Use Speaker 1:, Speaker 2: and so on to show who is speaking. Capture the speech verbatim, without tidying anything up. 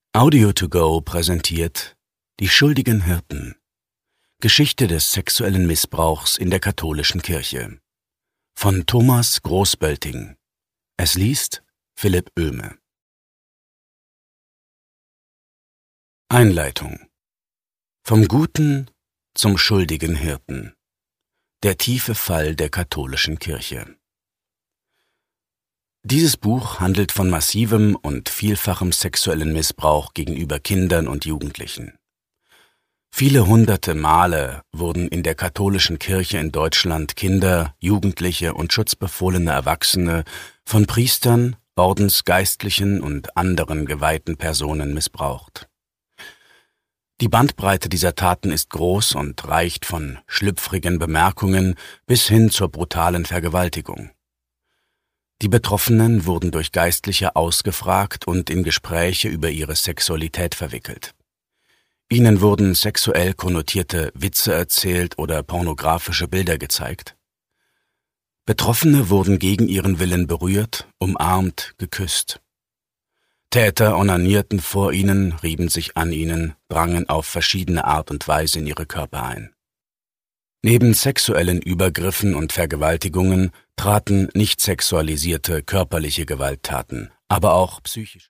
Speaker 1: Audio to go präsentiert Die schuldigen Hirten. Geschichte des sexuellen Missbrauchs in der katholischen Kirche. Von Thomas Großbölting. Es liest Philipp Oehme. Einleitung. Vom guten zum schuldigen Hirten. Der tiefe Fall der katholischen Kirche. Dieses Buch handelt von massivem und vielfachem sexuellen Missbrauch gegenüber Kindern und Jugendlichen. Viele hunderte Male wurden in der katholischen Kirche in Deutschland Kinder, Jugendliche und schutzbefohlene Erwachsene von Priestern, Ordensgeistlichen und anderen geweihten Personen missbraucht. Die Bandbreite dieser Taten ist groß und reicht von schlüpfrigen Bemerkungen bis hin zur brutalen Vergewaltigung. Die Betroffenen wurden durch Geistliche ausgefragt und in Gespräche über ihre Sexualität verwickelt. Ihnen wurden sexuell konnotierte Witze erzählt oder pornografische Bilder gezeigt. Betroffene wurden gegen ihren Willen berührt, umarmt, geküsst. Täter onanierten vor ihnen, rieben sich an ihnen, drangen auf verschiedene Art und Weise in ihre Körper ein. Neben sexuellen Übergriffen und Vergewaltigungen traten nicht sexualisierte körperliche Gewalttaten, aber auch psychisch